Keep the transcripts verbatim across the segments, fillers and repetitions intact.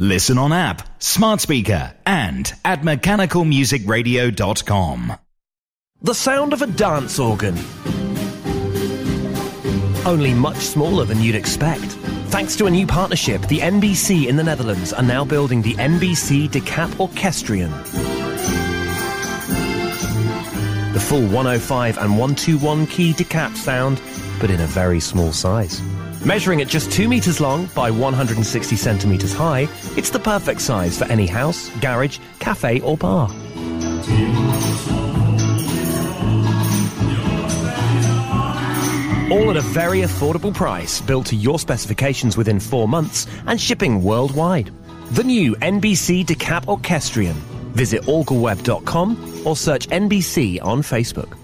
Listen on app, smart speaker, and at mechanical music radio dot com. The sound of a dance organ. Only much smaller than you'd expect. Thanks to a new partnership, the N B C in the Netherlands are now building the N B C Decap Orchestrion. The full one oh five and one twenty-one key decap sound, but in a very small size. Measuring at just two metres long by one hundred sixty centimetres high, it's the perfect size for any house, garage, cafe or bar. All at a very affordable price, built to your specifications within four months and shipping worldwide. The new N B C Decap Orchestrion. Visit orgelweb dot com or search N B C on Facebook.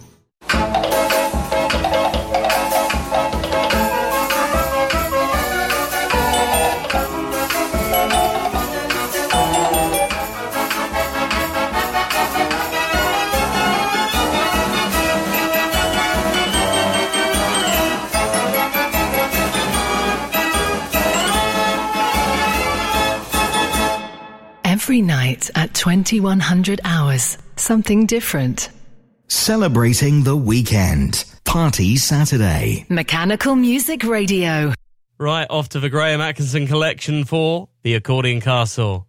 Every night at twenty-one hundred hours, something different. Celebrating the weekend. Party Saturday. Mechanical Music Radio. Right, off to the Graham Atkinson collection for The Accordion Castle.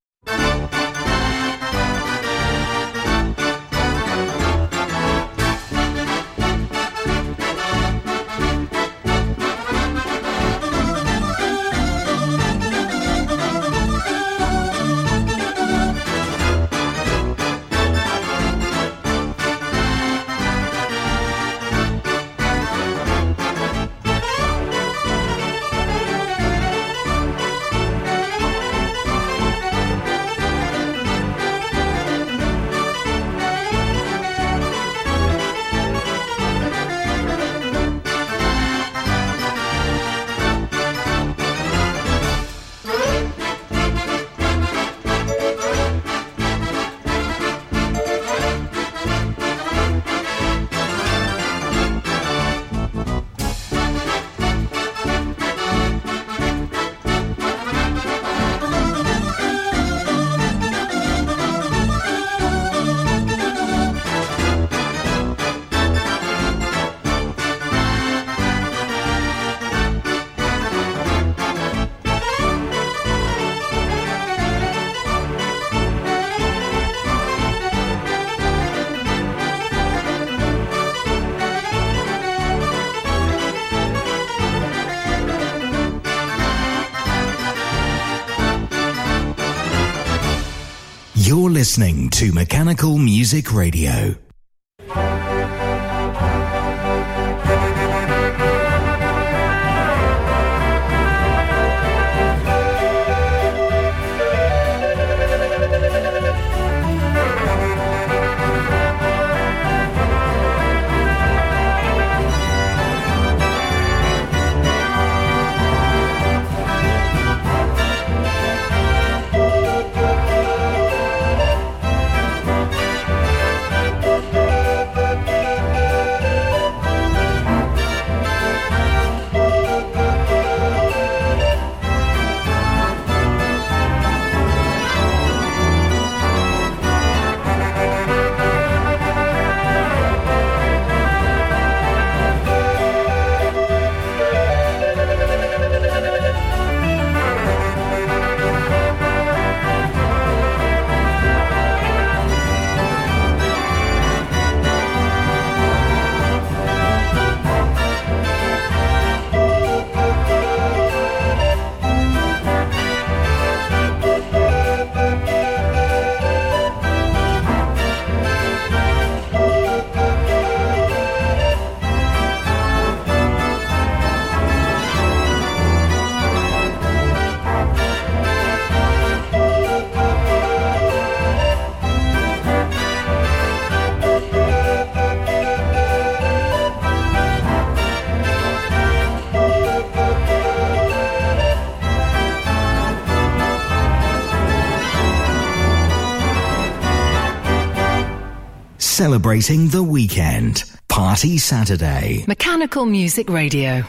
You're listening to Mechanical Music Radio. Celebrating the weekend. Party Saturday. Mechanical Music Radio.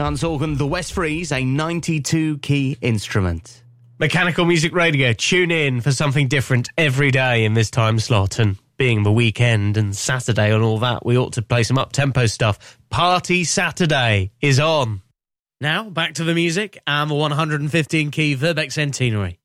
Hans Organ, the West Fries, a ninety-two key instrument. Mechanical Music Radio, tune in for something different every day in this time slot, and being the weekend and Saturday and all that, we ought to play some up-tempo stuff. Party Saturday is on. Now, back to the music and the one hundred fifteen key Verbeeck Centenary.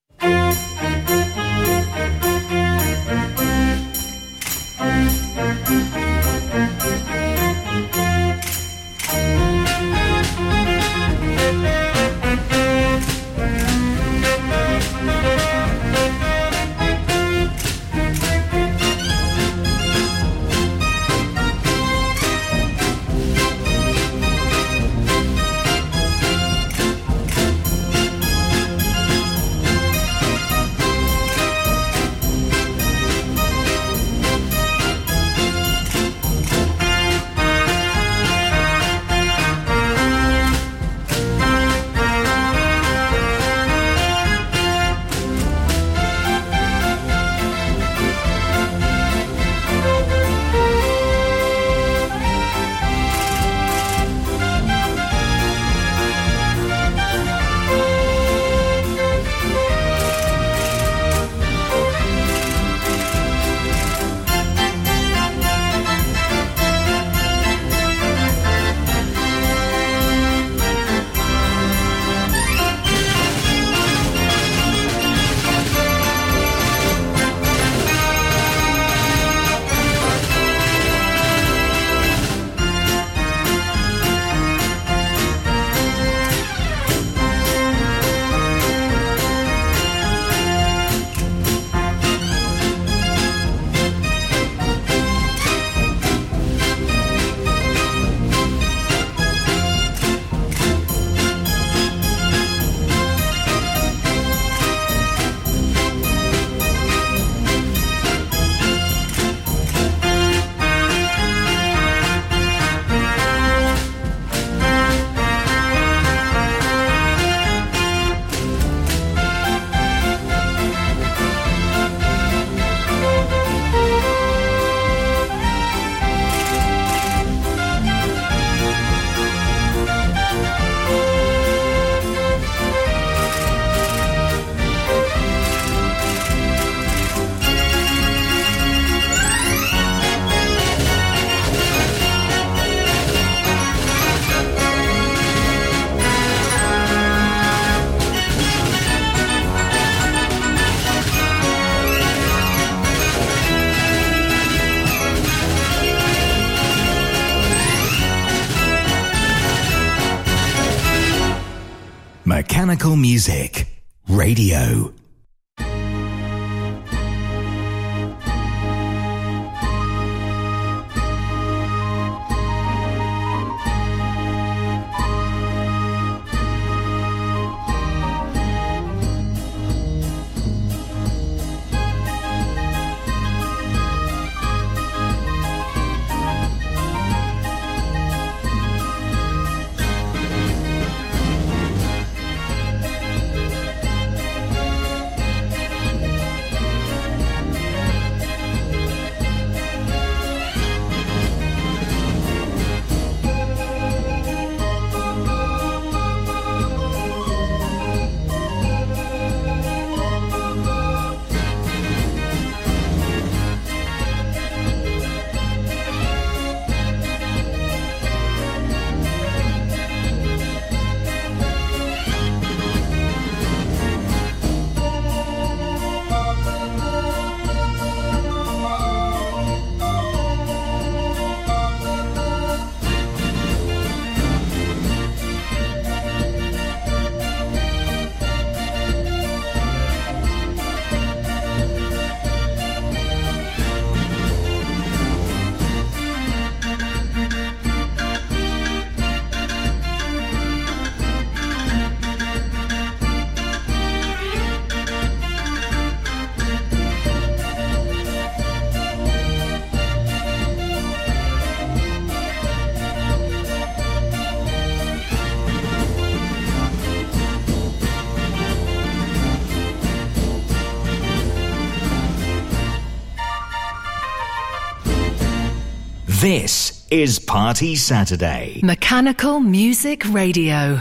Mechanical Music Radio. This is Party Saturday. Mechanical Music Radio.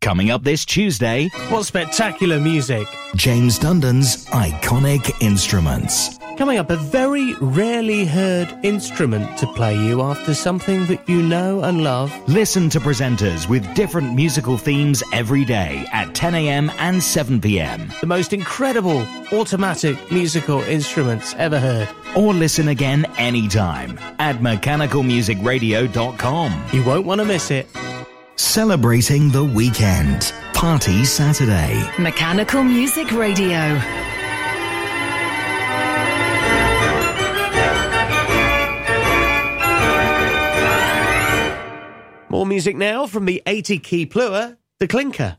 Coming up this Tuesday, What spectacular music. James Dundon's iconic instruments. Coming up, a very rarely heard instrument to play you after something that you know and love. Listen to presenters with different musical themes every day at ten a.m. and seven p.m. The most incredible automatic musical instruments ever heard. Or listen again anytime at mechanical music radio dot com. You won't want to miss it. Celebrating the weekend. Party Saturday. Mechanical Music Radio. More music now from the eighty key Plua, the Clinker.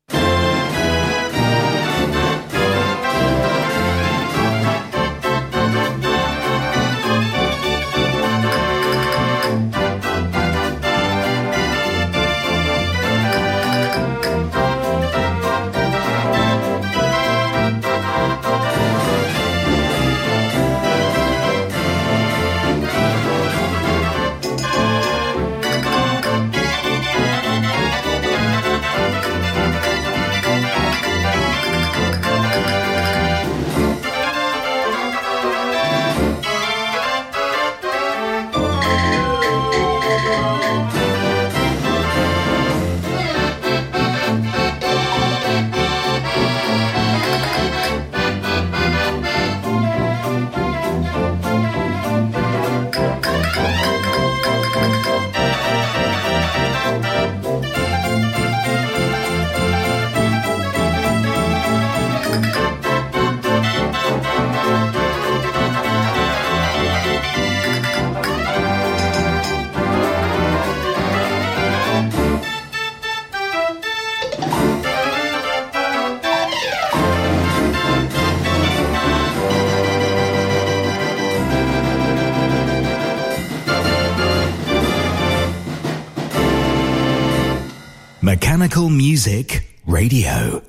Mechanical Music Radio.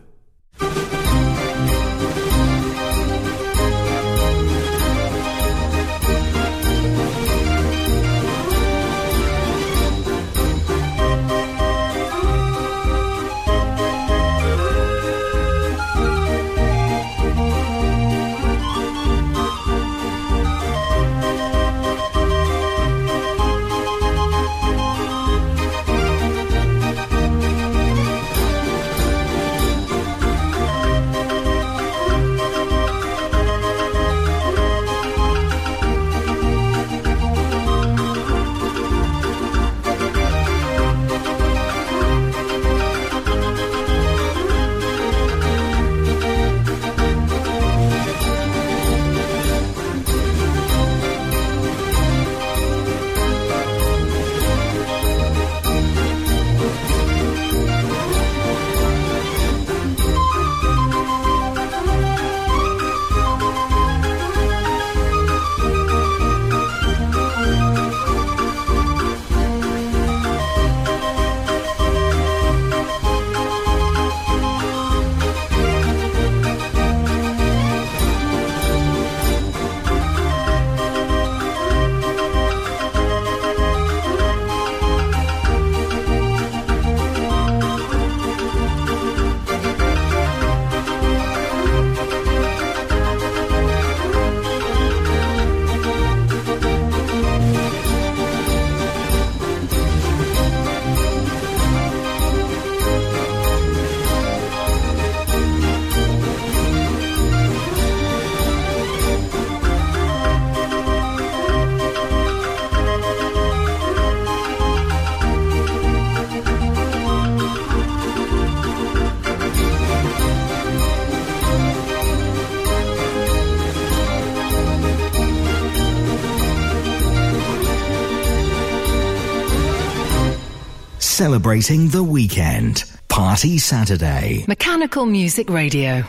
Celebrating the weekend. Party Saturday. Mechanical Music Radio.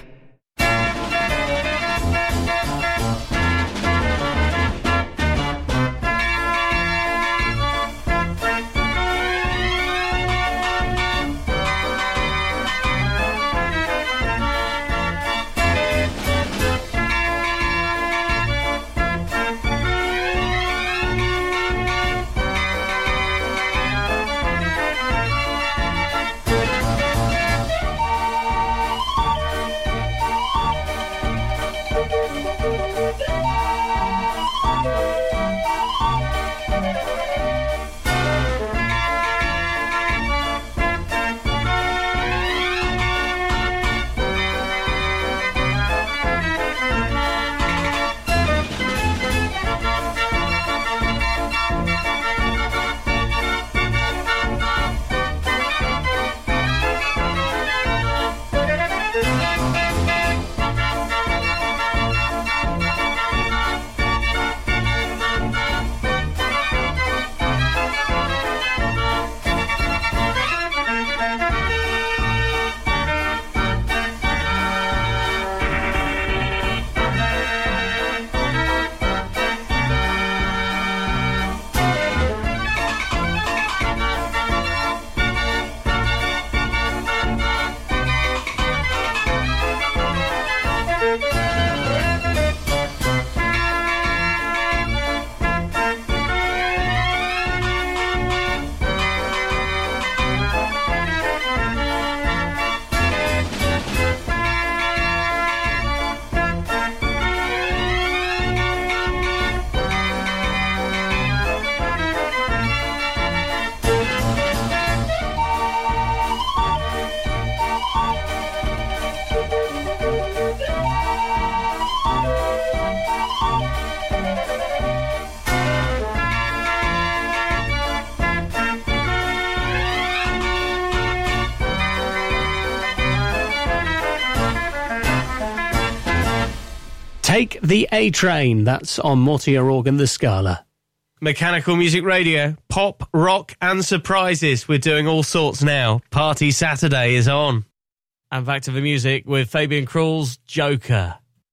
Take the A Train. That's on Mortier Organ, the Scala. Mechanical Music Radio, pop, rock and surprises. We're doing all sorts now. Party Saturday is on. And back to the music with Fabian Krul's Joker.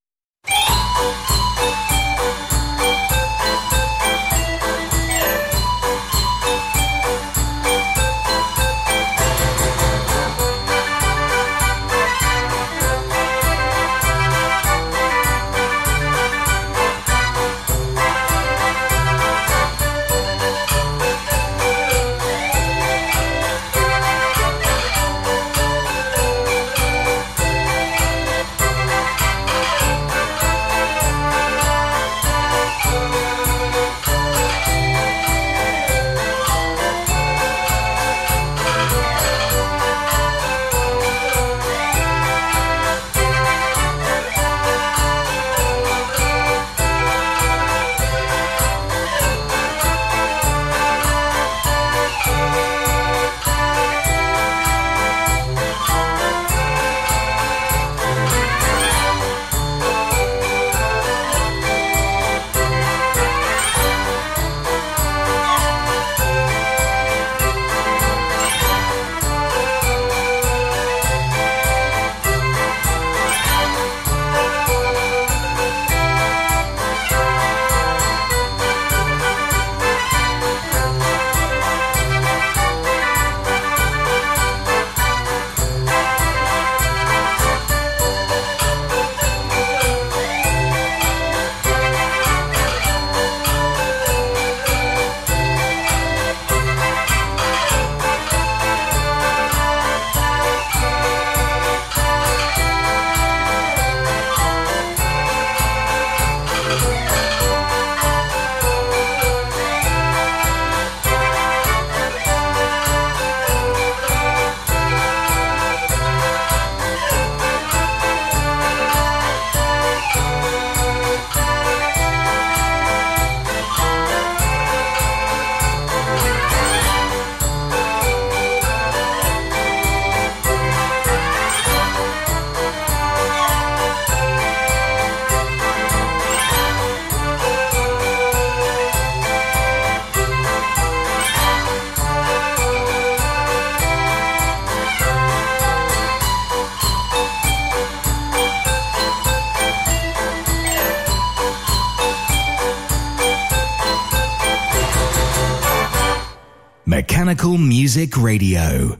Mechanical Music Radio.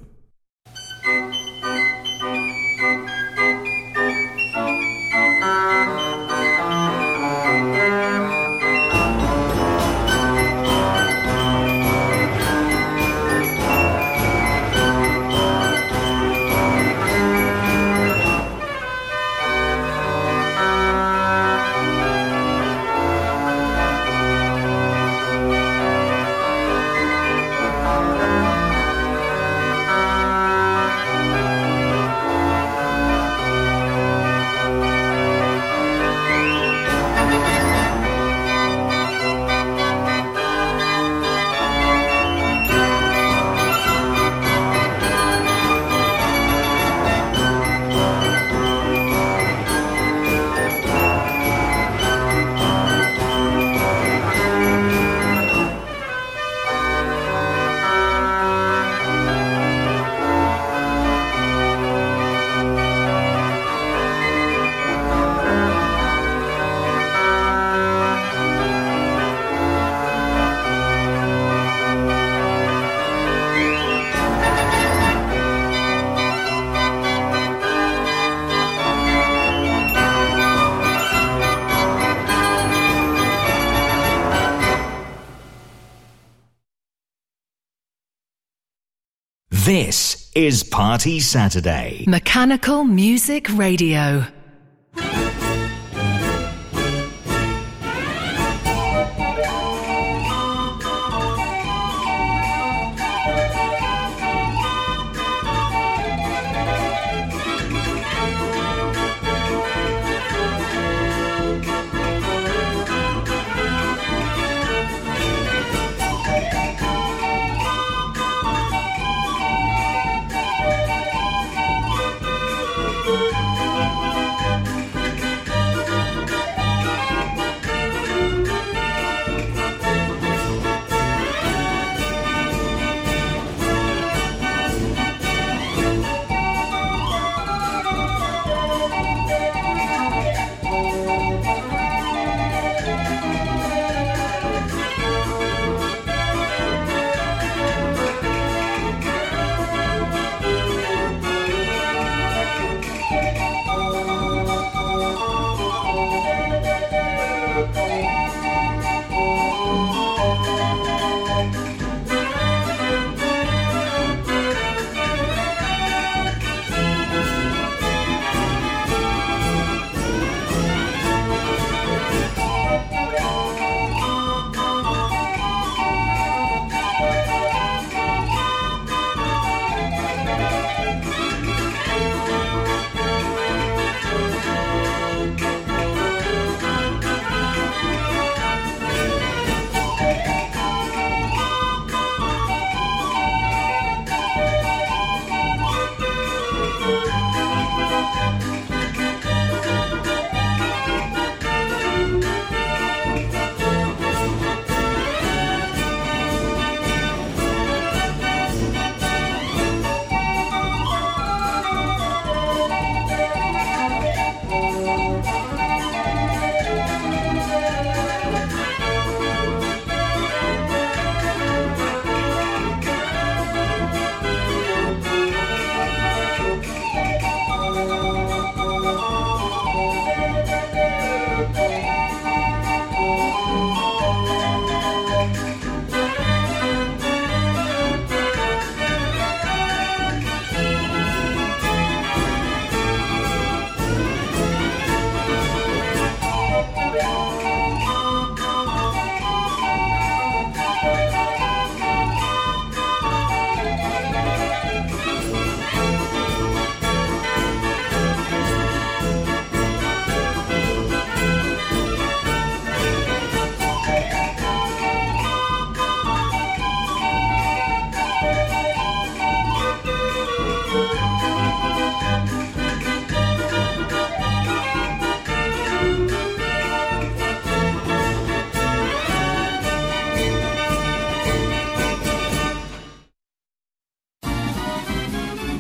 This is Party Saturday. Mechanical Music Radio.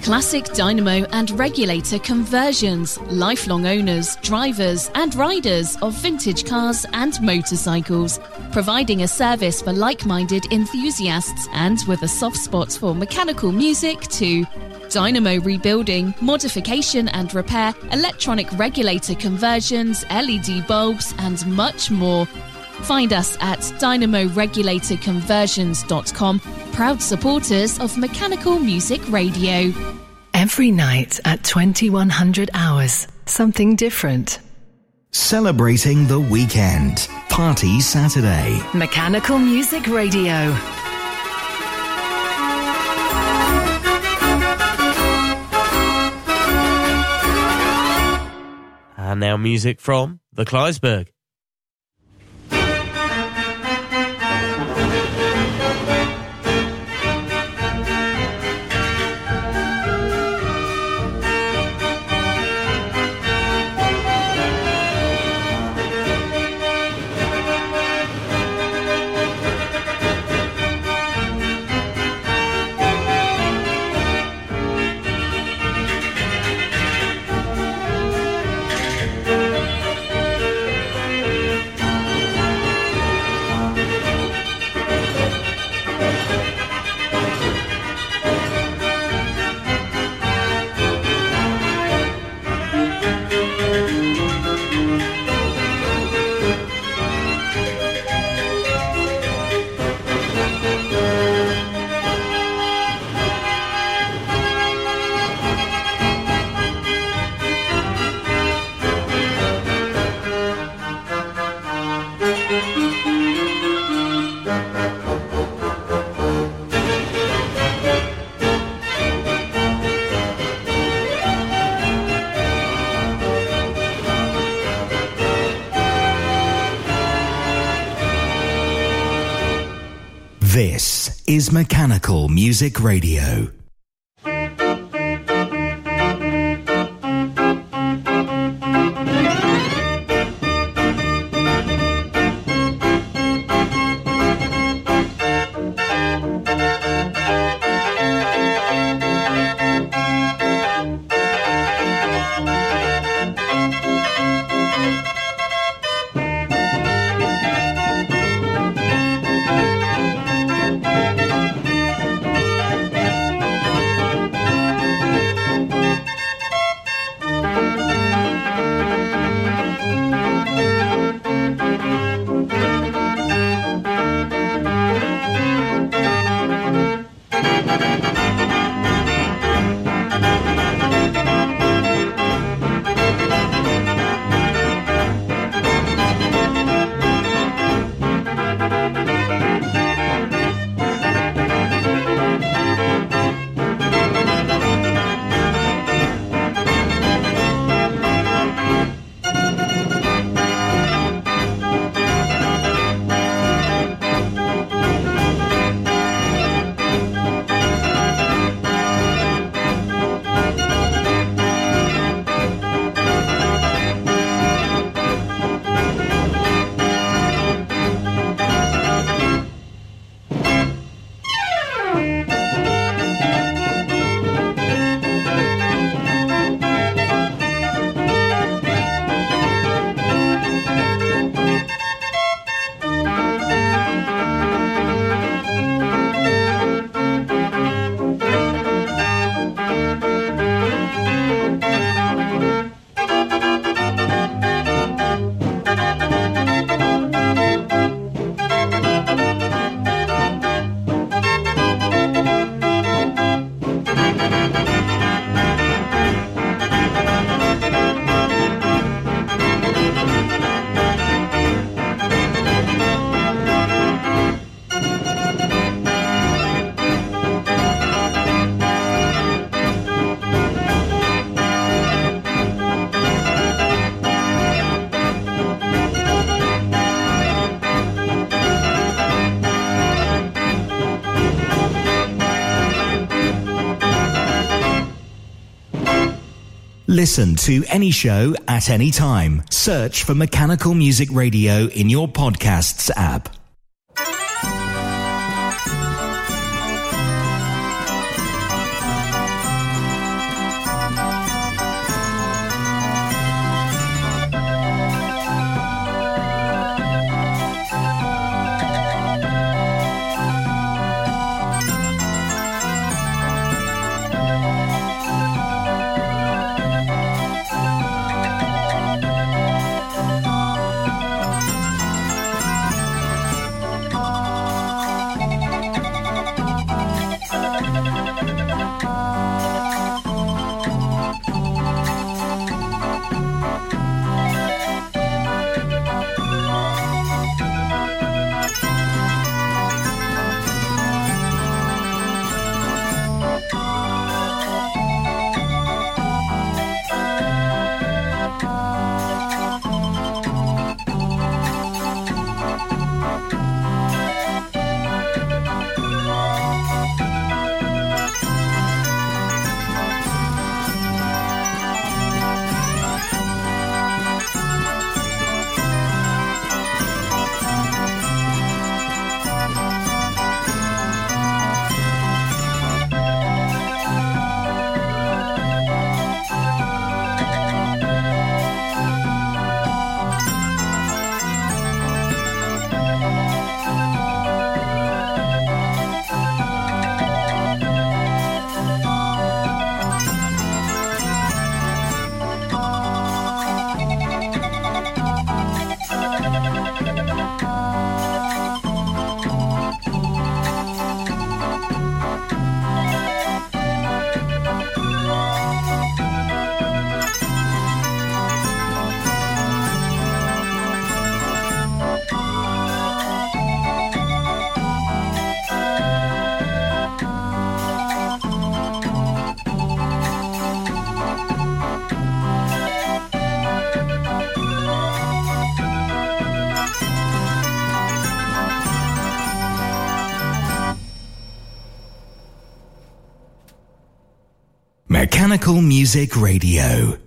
Classic dynamo and regulator conversions. Lifelong owners, drivers and riders of vintage cars and motorcycles. Providing a service for like-minded enthusiasts and with a soft spot for mechanical music too. Dynamo rebuilding, modification and repair, electronic regulator conversions, L E D bulbs and much more. Find us at dynamo regulator conversions dot com, proud supporters of Mechanical Music Radio. Every night at twenty-one hundred hours, something different. Celebrating the weekend. Party Saturday. Mechanical Music Radio. And now music from the Kleisberg. This is Mechanical Music Radio. Listen to any show at any time. Search for Mechanical Music Radio in your podcasts app. Mechanical Music Radio.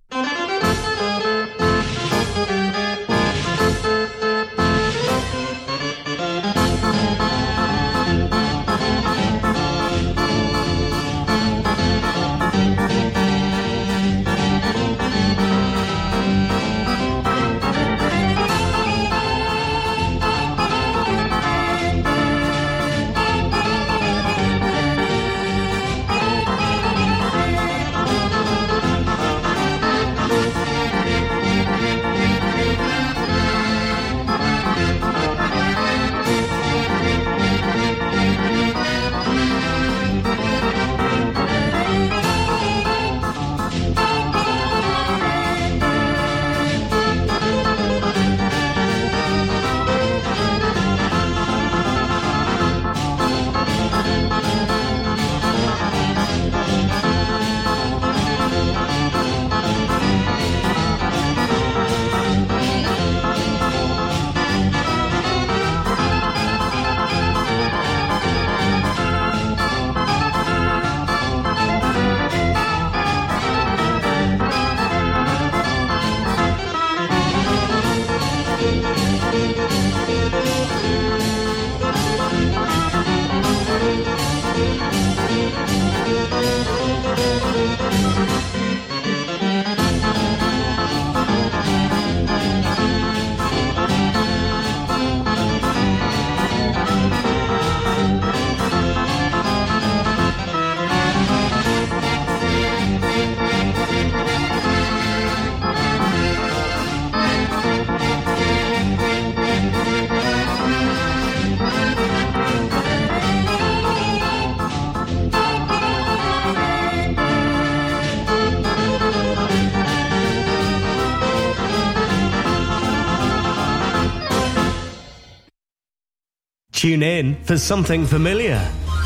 Tune in for something familiar.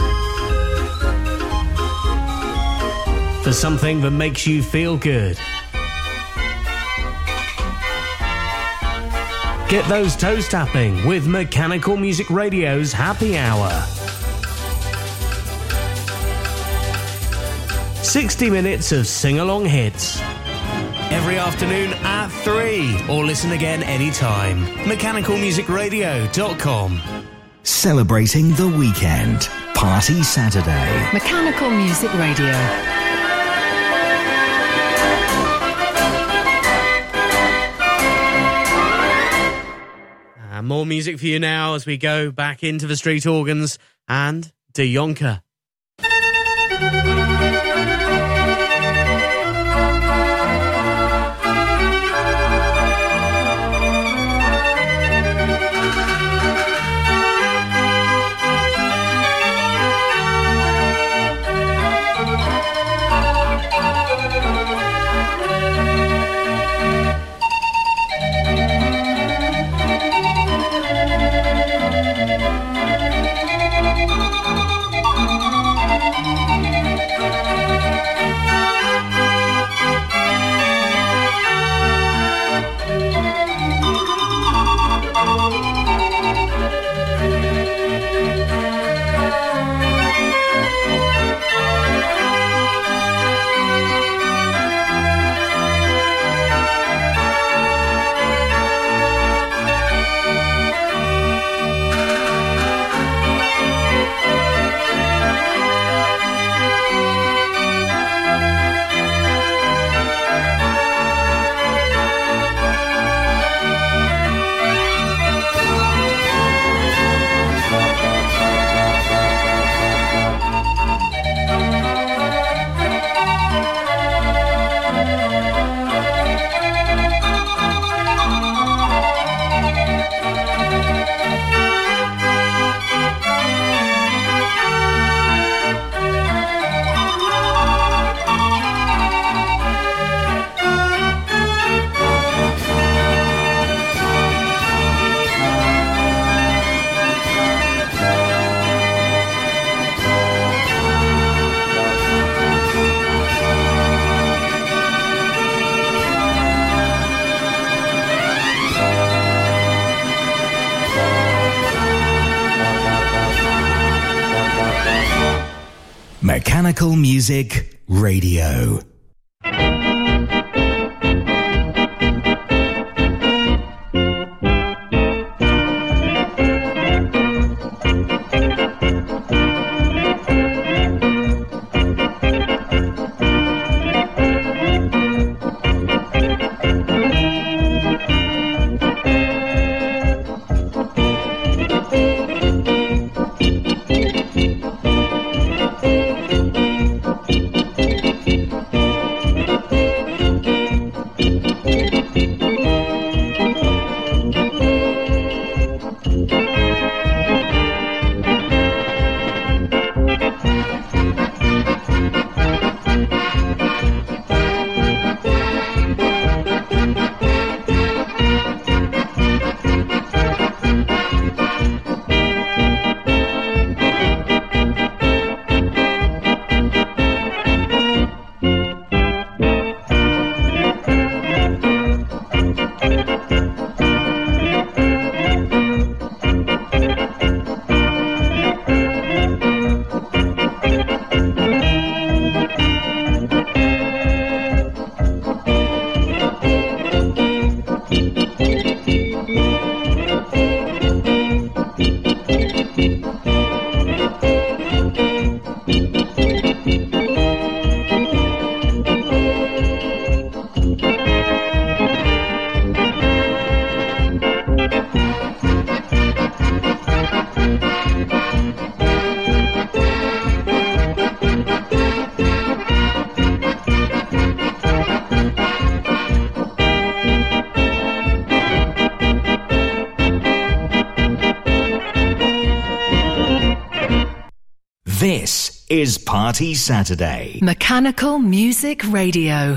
For something that makes you feel good. Get those toes tapping with Mechanical Music Radio's Happy Hour. sixty minutes of sing-along hits. Every afternoon at three, or listen again anytime. mechanical music radio dot com. Celebrating the weekend. Party Saturday. Mechanical Music Radio. And more music for you now as we go back into the street organs and De Jonker. Mechanical Music Radio. This is Party Saturday. Mechanical Music Radio.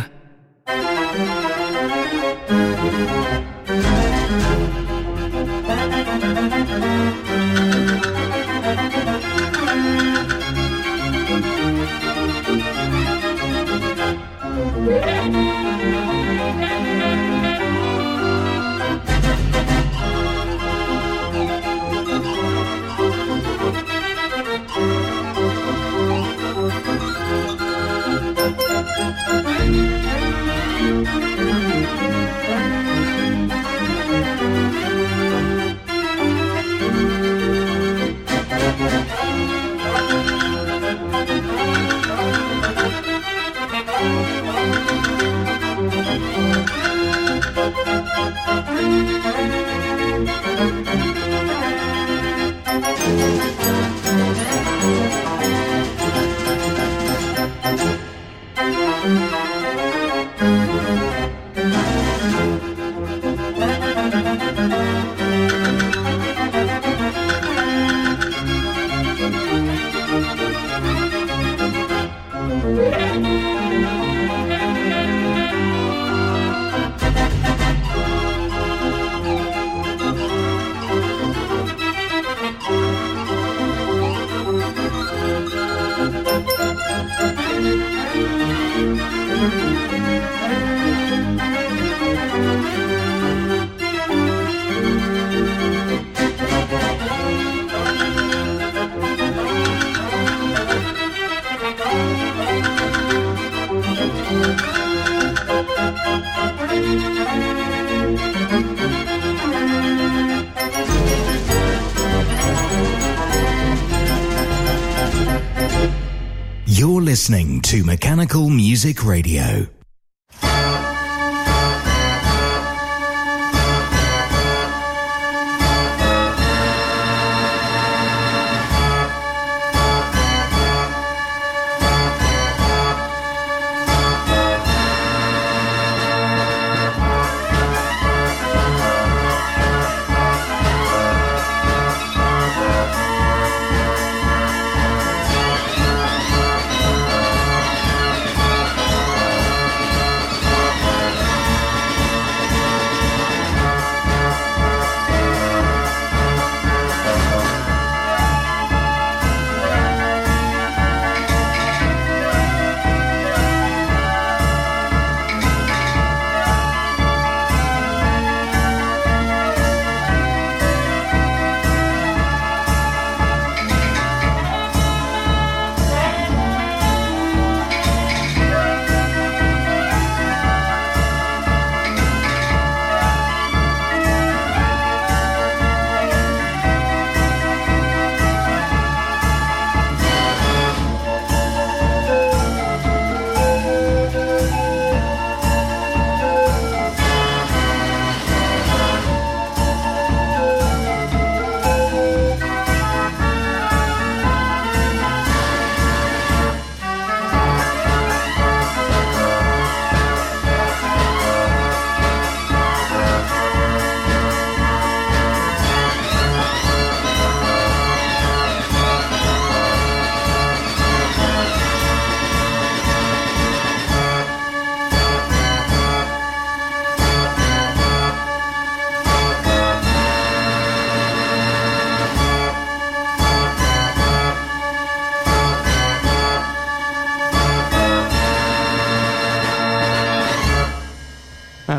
You're listening to Mechanical Music Radio.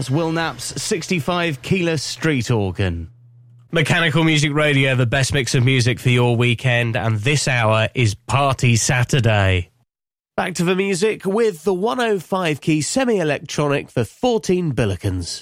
was Will Knapp's sixty-five Keyless Street Organ. Mechanical Music Radio, the best mix of music for your weekend, and this hour is Party Saturday. Back to the music with the one oh five key semi-electronic for fourteen Billikens.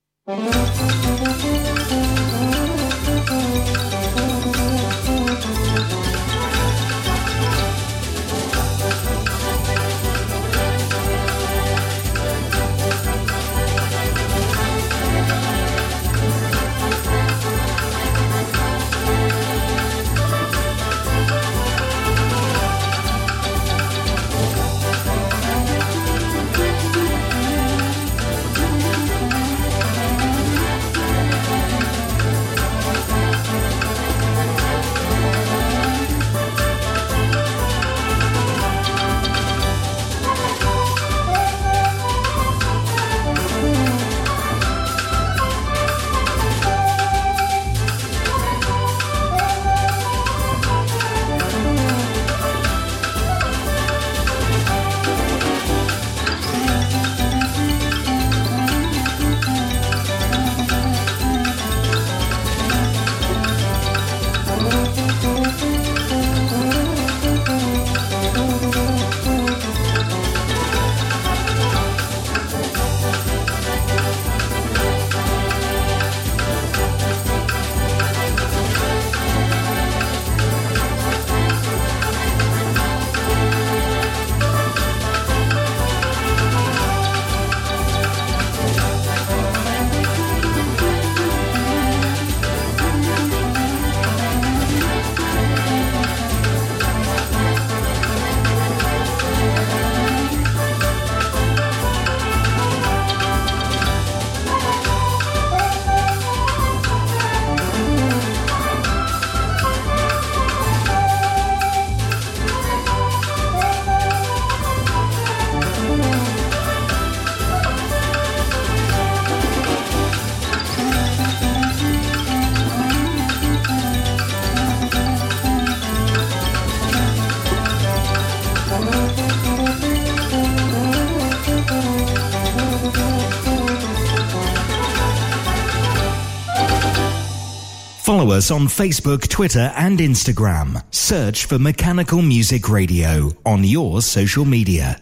Follow us on Facebook, Twitter and Instagram. Search for Mechanical Music Radio on your social media.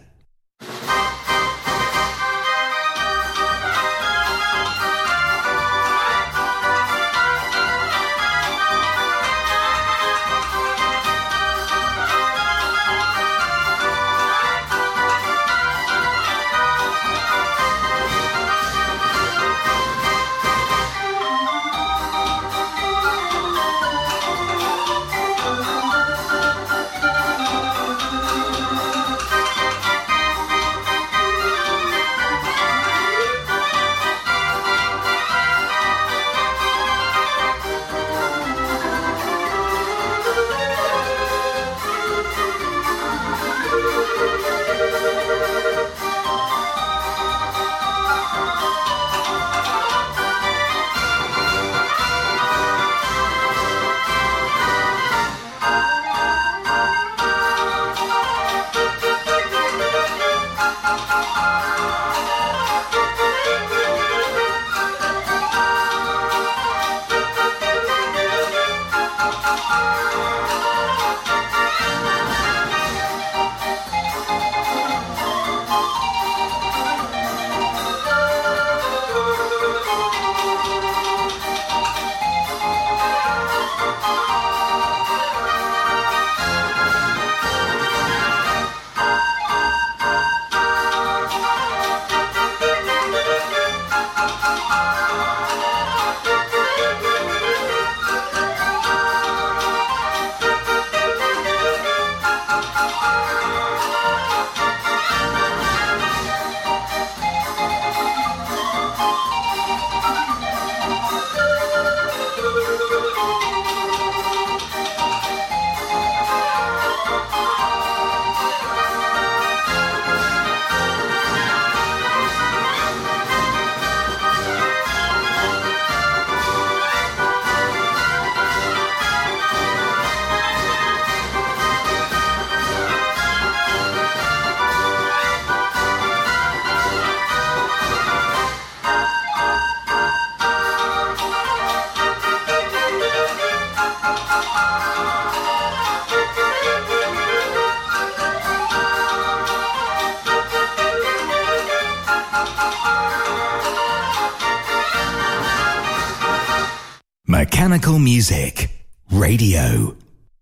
Mechanical Music Radio.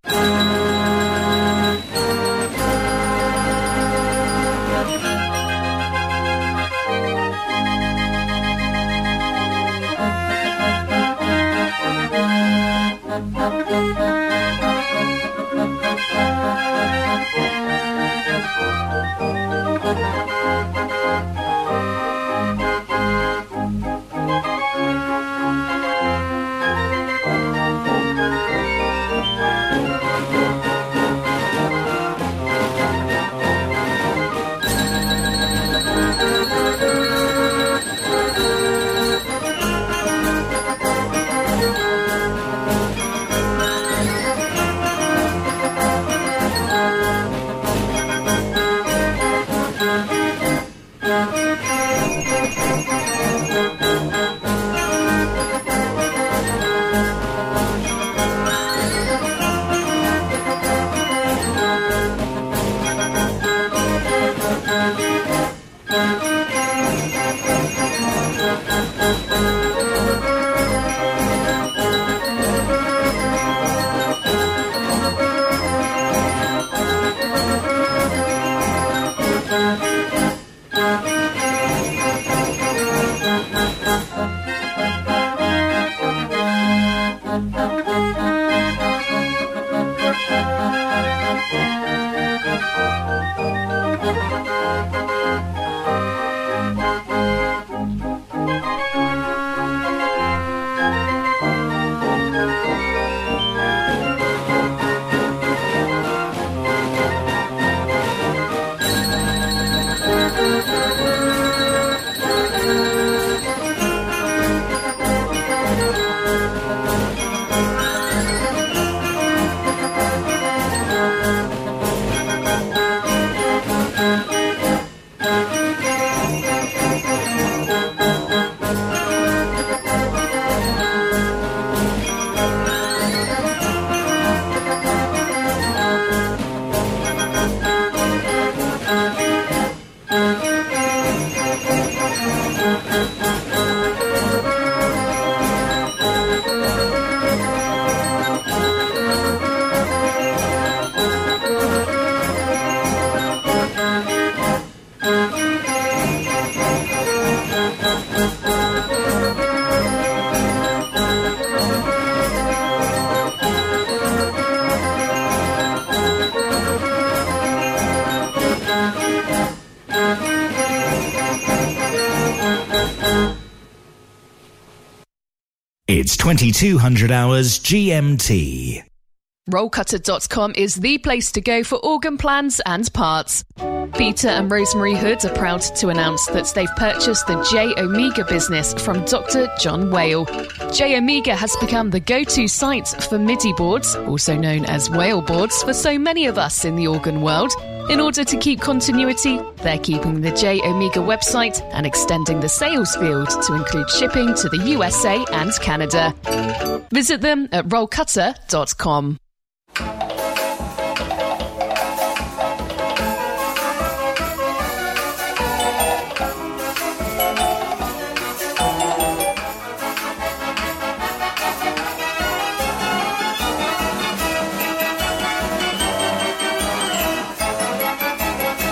It's twenty-two hundred hours G M T. roll cutter dot com is the place to go for organ plans and parts. Peter and Rosemary Hood are proud to announce that they've purchased the J Omega business from Doctor John Whale. J Omega has become the go-to site for MIDI boards, also known as whale boards, for so many of us in the organ world. In order to keep continuity, they're keeping the J Omega website and extending the sales field to include shipping to the U S A and Canada. Visit them at roll cutter dot com.